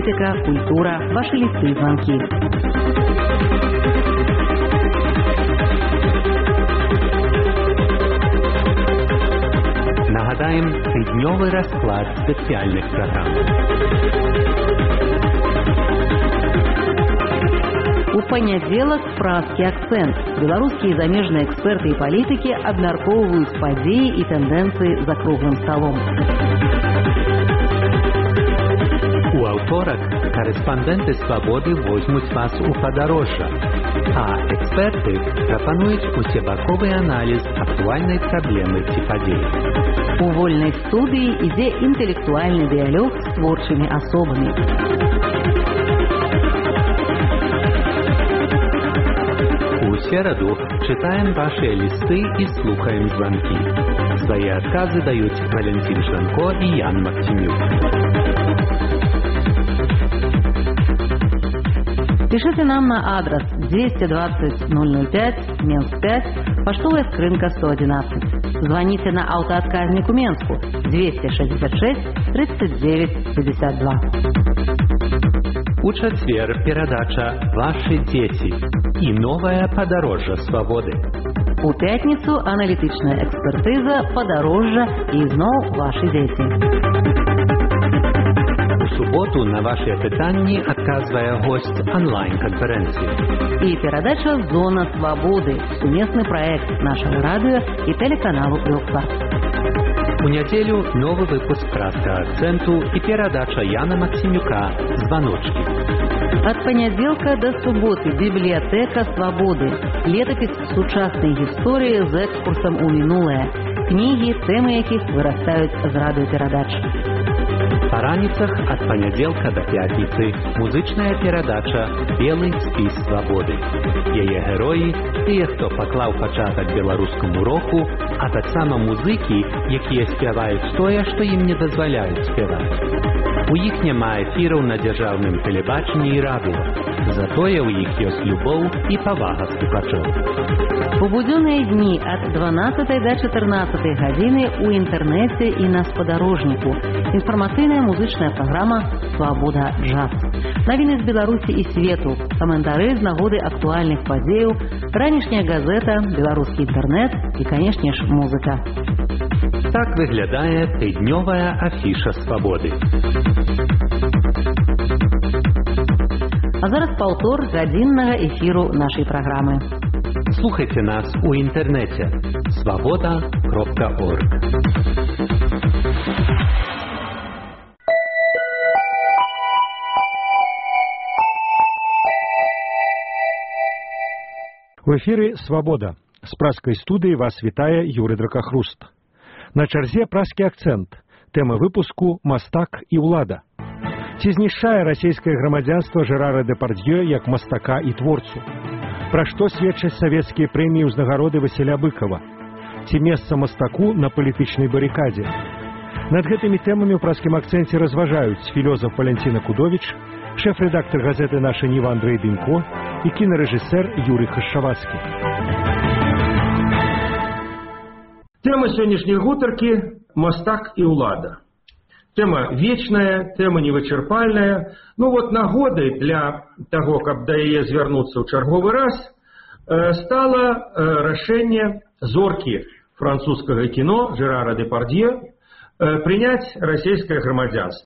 палітыка, культура, вашы лісты і званкі. Нагадаем тыднёвы расклад спецыяльных праграм. У панядзелак празкі акцэнт. Беларускія і замежныя эксперты і палітыкі абмяркоўваюць падзеі і тэндэнцыі за круглым сталом. У аўторак корэспандэнты «Свабоды» возьмуць вас у падарожжа, а эксперты прапануюць усебаковы аналіз актуальнай праблемы ці падзеі. У вольнай студыі ідзе інтэлектуальны дыялог з творчымі асобамі. У сераду читаем ваши листы и слухаем звонки. Свои отказы дают Валентин Шанко и Ян Максимюк. Пишите нам на адрес 220 005, Минск 5, поштовая скрынка 111. Звоните на автоотказник у Менску 266 39 52. У четверг передача «Ваши дети» и новое подорожжа свободы. У пятницу аналитичная экспертиза «Подорожжа» и снова «Ваши дети». У суботу на ваши пытанні отказывая гость онлайн-конференции. И передача «Зона свободы» – совместный проект нашего радио и телеканалу «Белсат». У неделю новый выпуск «Праска акценту» и передача Яна Максимюка «Звоночки». От понеделка до субботы библиотека свободы. Летопись сучасной истории с экскурсом у минулое. Книги, темы яких вырастают з радиопередач. По раніцах от понеделка до пятницы музычная передача «Белый спіс свободы». Яе герои – тыя, хто паклаў пачатак беларускаму року, а таксама музыкі, якія спяваюць тое, што ім не дазваляюць спяваць. У іх няма эфіраў на дзяржаўным тэлебачанні і радыё. Затое ў іх ёсць любоў і павага слухачоў. У будзённыя дні от 12 до 14 гадзіны у інтэрнэце і на спадарожніку. Інфармацыйная музычная праграма «Свабода джаз». Навіны з Беларусі і свету, каментары з нагоды актуальных падзеяў, ранішняя газета, беларускі інтэрнэт і, канешне ж, музыка. Так выглядае тыднёвая афіша свабоды. А зараз паўтор гадзіннага эфіру нашай праграмы. Слухайте нас у интернете svoboda.org. В эфире «Свобода». С праской студии вас вітае Юрий Дракахруст. На чарзе праскі акцент. Тема выпуску «Мастак і ўлада». Ці знішчае расійскае грамадзянства Жерара Дэпардье як мастака і творцу? Пра што сведчаць савецкія прэміі ўзнагароды Васіля Быкова? Ці месца мастаку на палітычнай барыкадзе? Над гэтымі тэмамі ў праскім акцэнце разважаюць філёзаф Валентина Кудовіч, шэф-рэдактар газеты «Наша Ніва» Андрэй Бенько і кінарэжысэр Юрый Хашчавацкі. Тема сённяшняй гутаркі «Мастак і ўлада». Тема вечная, тема невычерпальная. Нагодай для того, каб да яе звярнуцца ў чарговы раз, стало рашэнне зоркі французскага кіно Жерара Депардье прыняць расійскае грамадзянства.